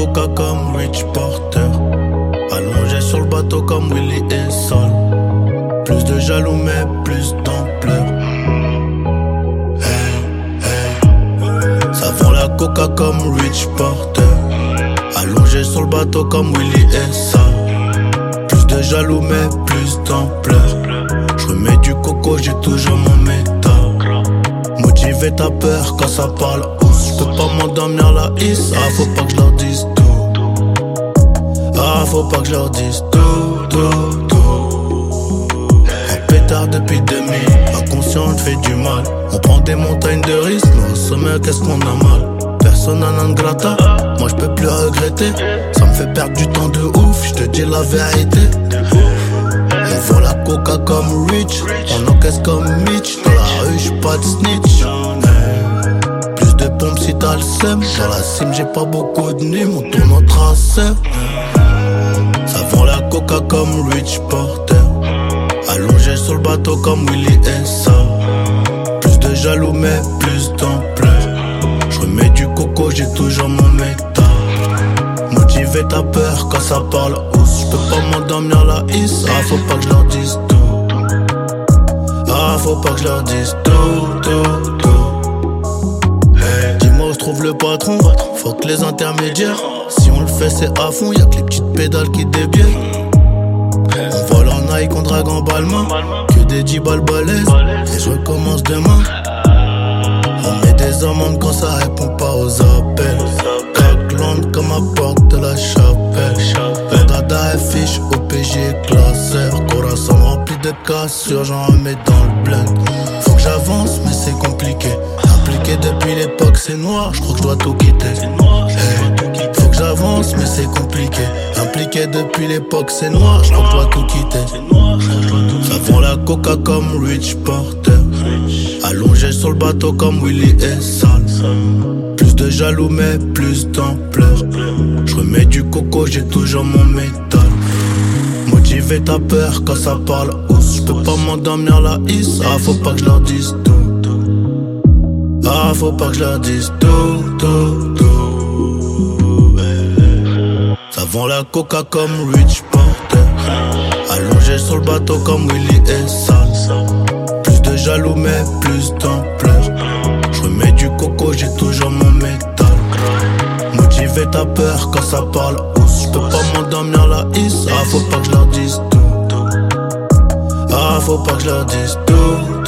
coca comme Rich Porter. Allongé sur le bateau comme Willy et Sol. Plus de jaloux mais plus d'ampleur. Hey, hey. Ça vend la coca comme Rich Porter. Allongé sur le bateau comme Willy et Sol. Plus de jaloux mais plus d'ampleur. J'remets du coco, j'ai toujours mon métal. Motiver ta peur quand ça parle hausse. J'peux pas m'endormir la hisse. Ah faut pas que je leur dise tout. Ah faut pas que je leur dise tout. En pétard depuis 2000. Inconscient on fait du mal. On prend des montagnes de risques. Mais au sommet qu'est-ce qu'on a mal. Persona non grata. Moi j'peux plus regretter. Ça me fait perdre du temps de ouf. J'te dis la vérité. On vend la coca comme Rich. On encaisse comme Mitch. Dans la rue j'suis pas de snitch. Plus de pompes si t'as le seum. Dans la cime j'ai pas beaucoup de nuits. On tourne en traceur. Ça vend la coca comme Rich Porter. Allongé sur le bateau comme Willy et Sol. Plus de jaloux mais plus d'ampleur. J'remets du coco, j'ai toujours mon métal. Motiver ta peur quand ça parle hausse. J'peux pas m'endormir la hisse. Ah faut pas que je leur dise tout. Ah faut pas que je leur dise tout. Hey. Dis-moi où se trouve le patron. Faut que les intermédiaires. Si on le fait c'est à fond. Y'a que les petites pédales qui débiennent. On vole en Nike, on drague en Balmain. Que des 10 balles balèzes. Et je recommence demain. On met des amendes quand ça répond pas aux appels. Caglande comme à porte de la chapelle. Mon dada est fiche, OPG classeur. Corazon rempli de cassures, j'en remets dans le blend. Faut que j'avance mais c'est compliqué. Impliqué depuis l'époque c'est noir, je crois que je dois tout quitter. Hey. Faut que j'avance mais c'est compliqué. Impliqué depuis l'époque c'est noir, je crois que je dois tout quitter. Ça vend la coca comme Rich Porter. Allongé sur le bateau comme Willy et Sol. Plus de jaloux mais plus d'ampleur. J'remets du coco, j'ai toujours mon métal. Motiver ta peur quand ça parle hausse. J'peux pas m'endormir la hisse. Ah faut pas que je leur dise tout. Ah faut pas que je leur dise tout. Ça vend la coca comme Rich Porter. Allongé sur le bateau comme Willy et Sol. Plus de jaloux mais plus d'ampleur. J'remets du coco, j'ai toujours mon métal. Motiver ta peur quand ça parle hausse. J'peux pas m'endormir la hisse. Ah faut pas que je leur dise tout. Ah faut pas que je leur dise tout.